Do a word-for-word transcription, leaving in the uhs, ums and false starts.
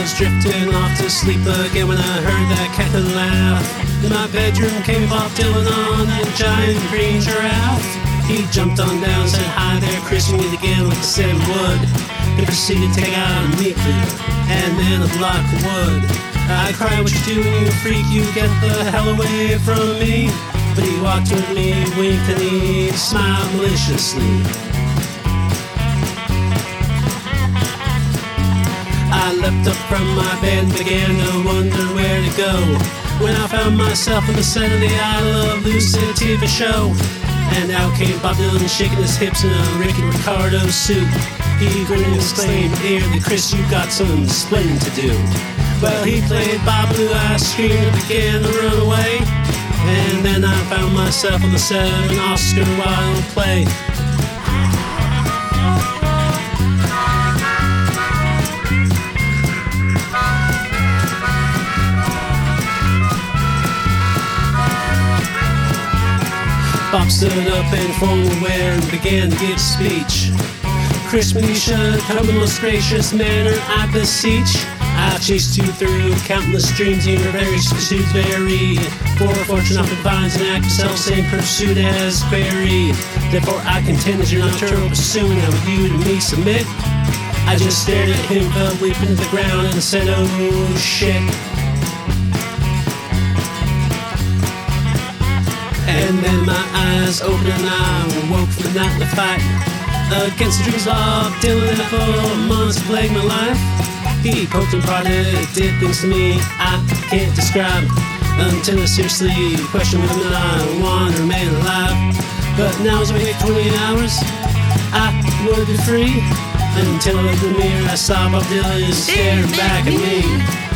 was drifting off to sleep again when I heard that cackling laugh. In my bedroom came Bob Dylan on a giant green giraffe. He jumped on down, said hi there, Chris, meet again like I said would. He proceeded to take out a meat cleaver and then a block of wood. I cried, what you doing, you freak, you get the hell away from me. But he walked with me, winked and he smiled maliciously. I leapt up from my bed and began to wonder where to go, when I found myself on the set of the I Love Lucy T V show. And out came Bob Dylan shaking his hips in a Ricky Ricardo suit. He grinned and exclaimed, "Early Chris, you got some splitting to do." Well, he played Bob Blue, I screamed and began to run away. And then I found myself on the set of an Oscar Wilde play. Bob stood up and formed aware and began to give a speech. Chris, when you should come in most gracious manner, I beseech. I've chased you through countless dreams in your various pursuits varied. For fortune often finds an act of self-same pursuit as buried. Therefore I contend as you're not turtle pursuing, how would you to me submit? I just stared at him, fell leaping to the ground and said, oh shit. And then my eyes opened and I woke from the nightly fight against the dreams of Dylan that for months plagued my life. He poked and prodded, did things to me I can't describe, until I seriously questioned whether I want to remain alive. But now as I wait twenty hours, I would be free, until I looked in the mirror I saw Bob Dylan staring back at me.